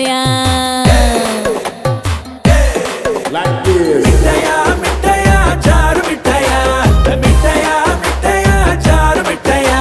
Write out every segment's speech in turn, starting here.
మిఠాయా మిఠాయా మిఠాయా చారు మిఠాయా మిఠాయా మిఠాయా చారు మిఠాయా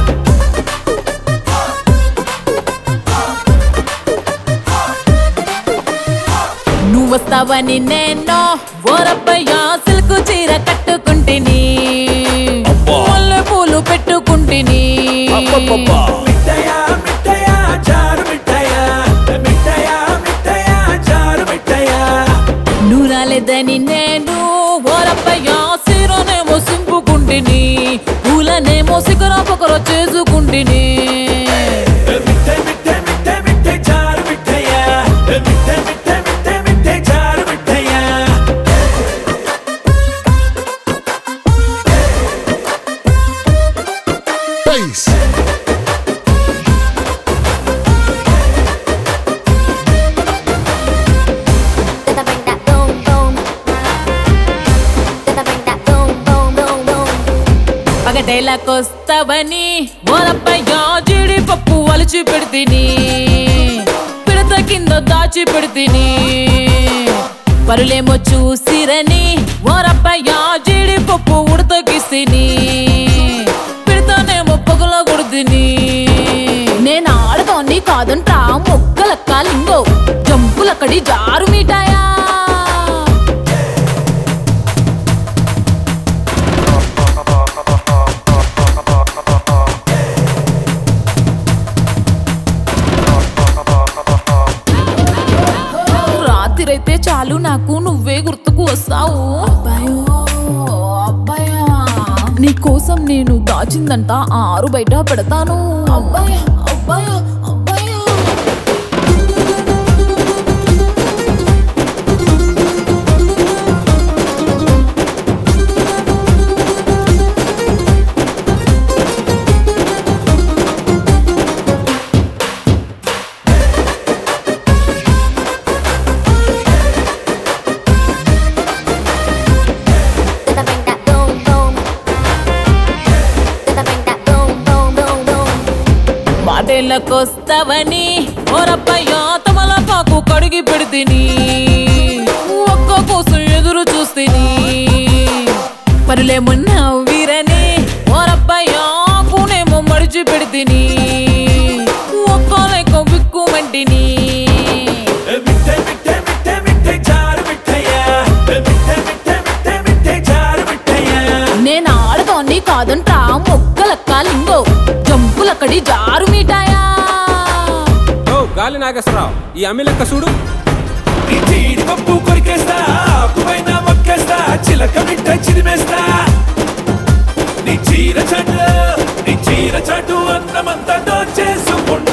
నువ్వు వస్తావని నేను ఓరబ్బయ్యా సిల్కు చీర కట్టుకుంటిని మల్లె పూలు పెట్టుకుంటిని మిఠాయా మిఠాయా చారు మిఠాయా మిఠాయా మిఠాయా చారు మిఠాయా నువ్వు రాలేదని నేను ఓరబ్బయ్యా సీరనేమో సింపుకుంటిని పూలనేమో సిగర పొగర చేసుకుంటిని మిఠాయి మిఠాయి మిఠాయి మిఠాయి చారు మిఠాయా మిఠాయి మిఠాయి మిఠాయి మిఠాయి చారు మిఠాయా Bass. Gonna bring that boom boom. Gonna bring that boom boom boom boom. పగటేలాకొస్తావని ఓరబ్బయ్యా జీడిపప్పు వలిచి పెడితిని పిడత కింద దాచి పెడితిని పరులేమో చూసిరని ఓరబ్బయ్యా జీడిపప్పు ఉడతకిస్తిని పిడతనేమో పొగల కొడుతిని నేను ఆడతోని కాదంటా మొక్కలక్క లింగో జంపులక్కడి జారు మిఠాయా రాత్రైతే చాలు నాకు నువ్వే గుర్తుకు వస్తావు అబ్బాయో అబ్బాయా నీ కోసం నేను దాచిందంట ఆరు బయట పెడతాను అబ్బాయా అబ్బాయా అబ్బాయా Gonna bring that boom boom. Gonna bring that boom boom boom boom. మాటేళ్ళకొస్తావని ఓరబ్బయ్యా తమలపాకు కడిగి పెడితిని ఒక్క కోసం ఎదురు చూస్తిని పరులేమో నవ్విరని ఓరబ్బయ్యా కూనేమో మడిచి పెడితిని ఒక్క లెక్క విక్కుమంటిని మిఠాయి మిఠాయి మిఠాయి మిఠాయి చారు మిఠాయా మిఠాయి మిఠాయి మిఠాయి మిఠాయి చారు మిఠాయా నేను ఆడతోని కాదంటా మొక్కలక్క లింగో జంపులక్కడి జారు మిఠాయా ఓ గాలి నాగేశ్వరరావు ఈ అమ్మి లెక్క చూడు నీ జీడిపప్పు కొరికేస్తా ఆకుపైన మొక్కేస్తా చిలక మిఠాయి చిరిమేస్తా నీ చీర చాటు అన్నమంతా దోచేసుకుంటా